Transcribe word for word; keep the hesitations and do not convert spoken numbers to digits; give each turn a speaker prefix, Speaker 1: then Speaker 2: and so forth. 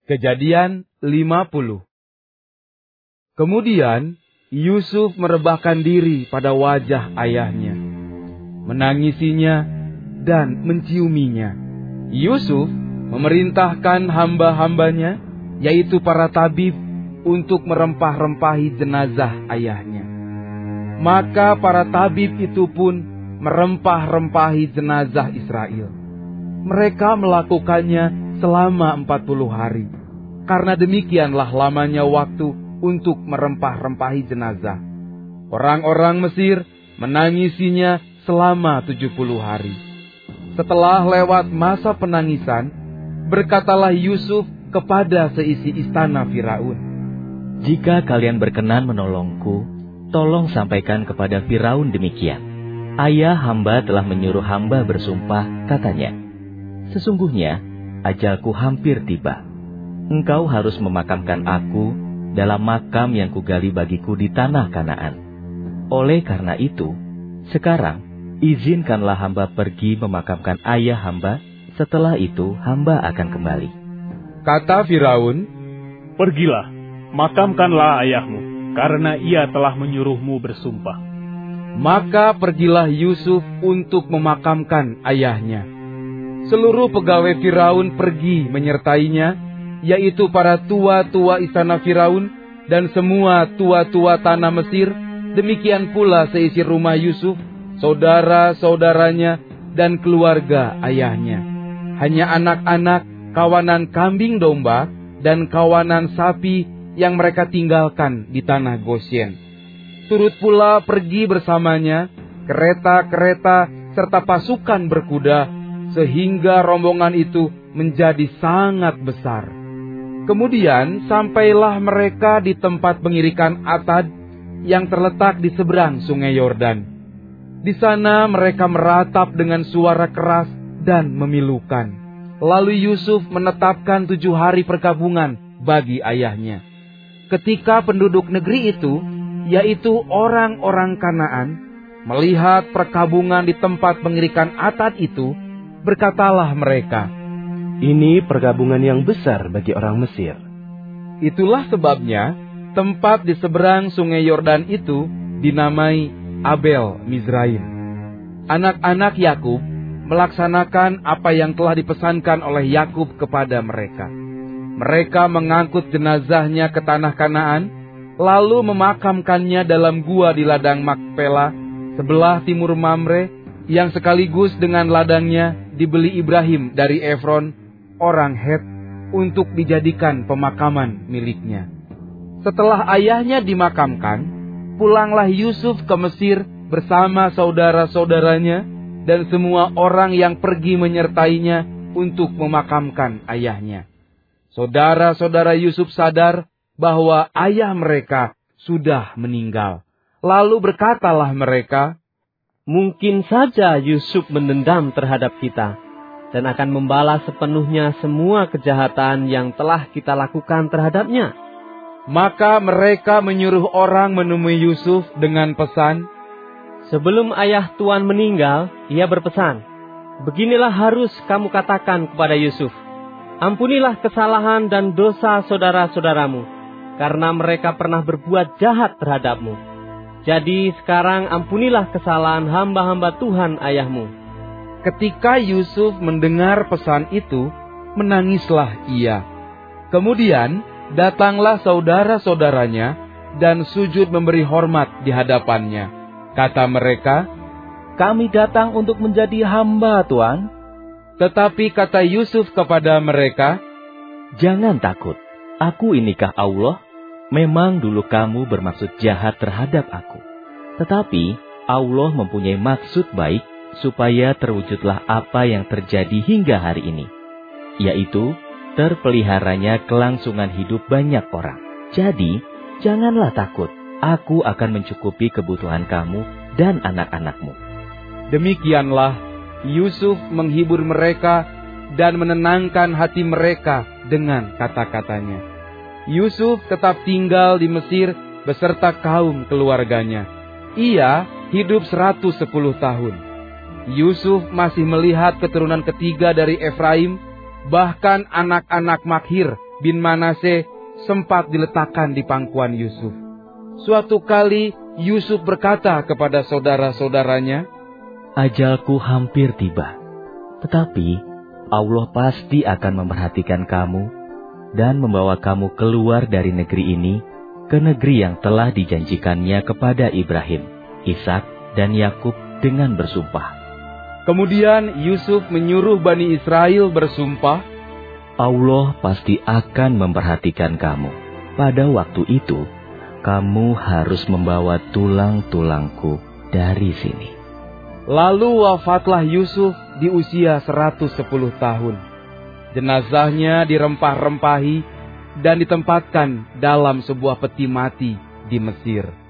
Speaker 1: Kejadian lima puluh. Kemudian Yusuf merebahkan diri pada wajah ayahnya, menangisinya dan menciuminya. Yusuf memerintahkan hamba-hambanya, yaitu para tabib, untuk merempah-rempahi jenazah ayahnya. Maka para tabib itu pun merempah-rempahi jenazah Israel. Mereka melakukannya selama empat puluh hari. Karena demikianlah lamanya waktu untuk merempah-rempahi jenazah. Orang-orang Mesir menangisinya selama tujuh puluh hari. Setelah lewat masa penangisan, berkatalah Yusuf kepada seisi istana Firaun,
Speaker 2: "Jika kalian berkenan menolongku, tolong sampaikan kepada Firaun demikian. Ayah hamba telah menyuruh hamba bersumpah, katanya, sesungguhnya ajalku hampir tiba. Engkau harus memakamkan aku dalam makam yang kugali bagiku di tanah Kanaan. Oleh karena itu, sekarang izinkanlah hamba pergi memakamkan ayah hamba, setelah itu hamba akan kembali."
Speaker 1: Kata Firaun,
Speaker 3: "Pergilah, makamkanlah ayahmu, karena ia telah menyuruhmu bersumpah."
Speaker 1: Maka pergilah Yusuf untuk memakamkan ayahnya. Seluruh pegawai Firaun pergi menyertainya, yaitu para tua-tua istana Firaun dan semua tua-tua tanah Mesir, demikian pula seisi rumah Yusuf, saudara-saudaranya, dan keluarga ayahnya. Hanya anak-anak, kawanan kambing domba, dan kawanan sapi yang mereka tinggalkan di tanah Gosyen. Turut pula pergi bersamanya kereta-kereta serta pasukan berkuda, sehingga rombongan itu menjadi sangat besar. Kemudian sampailah mereka di tempat pengirikan Atad yang terletak di seberang sungai Yordan. Di sana mereka meratap dengan suara keras dan memilukan. Lalu Yusuf menetapkan tujuh hari perkabungan bagi ayahnya. Ketika penduduk negeri itu, yaitu orang-orang Kanaan, melihat perkabungan di tempat pengirikan Atad itu, berkatalah mereka,
Speaker 4: "Ini perkabungan yang besar bagi orang Mesir."
Speaker 1: Itulah sebabnya tempat di seberang sungai Yordan itu dinamai Abel Mizraim. Anak-anak Yakub melaksanakan apa yang telah dipesankan oleh Yakub kepada mereka. Mereka mengangkut jenazahnya ke tanah Kanaan, lalu memakamkannya dalam gua di ladang Makpela, sebelah timur Mamre, yang sekaligus dengan ladangnya dibeli Ibrahim dari Efron, orang Het, untuk dijadikan pemakaman miliknya. Setelah ayahnya dimakamkan, pulanglah Yusuf ke Mesir bersama saudara-saudaranya dan semua orang yang pergi menyertainya untuk memakamkan ayahnya. Saudara-saudara Yusuf sadar bahwa ayah mereka sudah meninggal. Lalu berkatalah mereka,
Speaker 5: "Mungkin saja Yusuf mendendam terhadap kita dan akan membalas sepenuhnya semua kejahatan yang telah kita lakukan terhadapnya."
Speaker 1: Maka mereka menyuruh orang menemui Yusuf dengan pesan,
Speaker 5: "Sebelum ayah tuan meninggal, ia berpesan, beginilah harus kamu katakan kepada Yusuf, ampunilah kesalahan dan dosa saudara-saudaramu, karena mereka pernah berbuat jahat terhadapmu. Jadi sekarang ampunilah kesalahan hamba-hamba Tuhan ayahmu."
Speaker 1: Ketika Yusuf mendengar pesan itu, menangislah ia. Kemudian datanglah saudara-saudaranya dan sujud memberi hormat di hadapannya. Kata mereka,
Speaker 2: "Kami datang untuk menjadi hamba, Tuan."
Speaker 1: Tetapi kata Yusuf kepada mereka,
Speaker 2: "Jangan takut, aku inikah Allah? Memang dulu kamu bermaksud jahat terhadap aku. Tetapi Allah mempunyai maksud baik supaya terwujudlah apa yang terjadi hingga hari ini, yaitu terpeliharanya kelangsungan hidup banyak orang. Jadi janganlah takut, aku akan mencukupi kebutuhan kamu dan anak-anakmu."
Speaker 1: Demikianlah Yusuf menghibur mereka dan menenangkan hati mereka dengan kata-katanya. Yusuf tetap tinggal di Mesir beserta kaum keluarganya. Ia hidup seratus sepuluh tahun. Yusuf masih melihat keturunan ketiga dari Efraim, bahkan anak-anak Makhir bin Manase sempat diletakkan di pangkuan Yusuf. Suatu kali Yusuf berkata kepada saudara-saudaranya,
Speaker 2: "Ajalku hampir tiba, tetapi Allah pasti akan memperhatikan kamu dan membawa kamu keluar dari negeri ini ke negeri yang telah dijanjikannya kepada Ibrahim, Ishak, dan Yakub dengan bersumpah."
Speaker 1: Kemudian Yusuf menyuruh Bani Israel bersumpah,
Speaker 2: "Allah pasti akan memperhatikan kamu. Pada waktu itu, kamu harus membawa tulang-tulangku dari sini."
Speaker 1: Lalu wafatlah Yusuf di usia seratus sepuluh tahun. Jenazahnya dirempah-rempahi dan ditempatkan dalam sebuah peti mati di Mesir.